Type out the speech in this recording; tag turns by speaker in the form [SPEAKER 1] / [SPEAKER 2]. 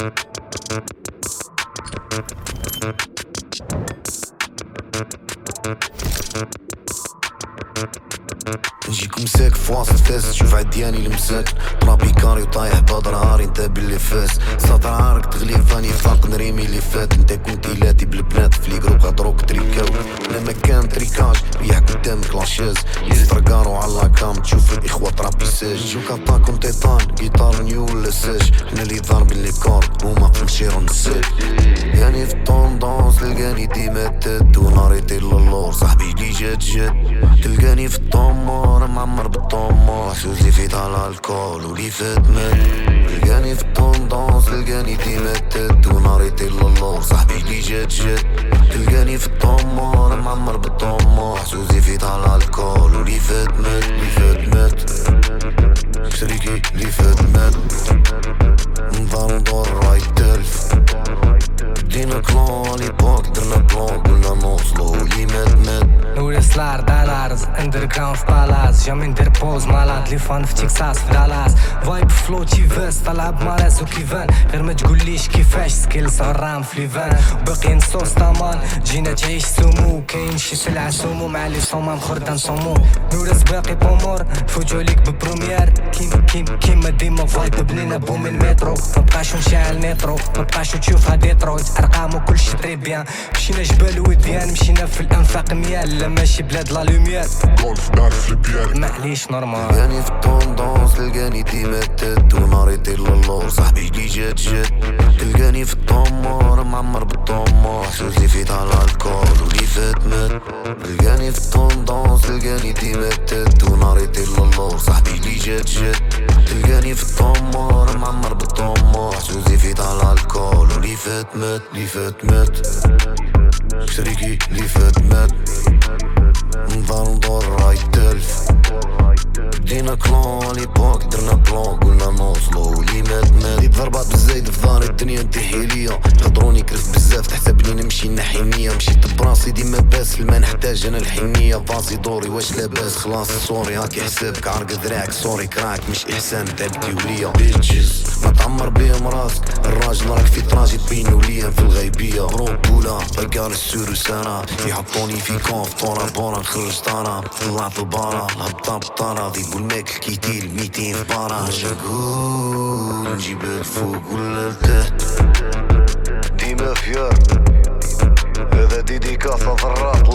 [SPEAKER 1] نجيك مساك في وسط فاس تشوف عدياني المساكن رابي كاري وطايح بهضر عاري انت باللي فاس ساطر عارك تغلي فاني فاق نريمي اللي فات انت كنت يلاتي بالبنات في لي جروب غدروك تريكاو انا ما كان تريكاج ريح قدامك لاشاز يزيد رقارو على كام تشوف الاخوة طرابي ساج جوك عطاكم تيطان جيتار نيو ولا ساج احنا اللي ضاربين لي كورد وما في مشيرو نساج يعني في الطوندونس تلقاني ديما تد وناري طير للور صاحبي لي جات تلقاني في الطمار معمر بالطمار سوزي فيت على الكول ولي فات مات تلقاني في الطوندونس تلقاني ديما تد وناري طير للور صاحبي لي جات تلقاني في الطمار معمر بالطمار سوزي فيت على الكول ولي فات مات لي فات مات شريكي لي فات مات نضل ندور رايت تلف دينا كلون ليبوك درنا بلون قلنا نوصلو لي مات
[SPEAKER 2] نورس لار دالارز اندرغراوند في بالاز جا من دير بوز مالاد لي فان في تكساس في دالاس فايب فلو تيفاس طلعب ماراس وكيفان غير ما تقوليش كيفاش سكيلز غرام في ليفان باقي نصوص طامان جينا تعيش سمو كاين شي سلعة سمو مع لي صمام خردان صمو نورس باقي بومور فوتو ليك ببروميير كيما ديما فايب بنينا بو من مترو مبقاش نشعل نيترو مبقاش تشوفها ديترويت ارقام وكلشي طري بيان مشينا جبال وديان مشينا في الانفاق ميال لا ماشي بلاد لا لوميير
[SPEAKER 3] جولف نعرف البيار
[SPEAKER 2] معليش نورمال
[SPEAKER 1] تلقاني في الطوندونس تلقاني ديما تد وناري طير للور صاحبي لي جات تلقاني في الطمار معمر بالطمار سوزي فيت على الكول ولي فات مات تلقاني في الطوندونس تلقاني ديما تد وناري طير للور صاحبي لي جات تلقاني في الطمار معمر بالطمار سوزي فيت على الكول ولي فات مات لي فات مات شريكي لي فات مات نضل ندور رايت تلف دينا كلون ليبوك درنا بلون قلنا نوصلو لي مات دي ضربات بالزايد في ظهري الدنيا انتحي ليا يهضروني كرف بزاف تحسبني نمشي نحينية مشيت براسي ديما باس ما نحتاج انا الحنية فازي دوري واش لاباس خلاص سوري هاكي حسابك عرق ذراعك سوري كراك مش احسان تعبتي وليا بيتشز ما تعمر بيهم راسك الراجل راك في تراجي بيني وليا في الغيبية بروبولا رجال السورو سنة يحطوني في كونف طورا بورا نخرج طارا طلعت البارا الهبطة بطارا ضيبو الماكل كيتيل 200 في بارا شاقول نجيب الفوق ولا لتحت ديما فيار هذا ديديكاس ضرات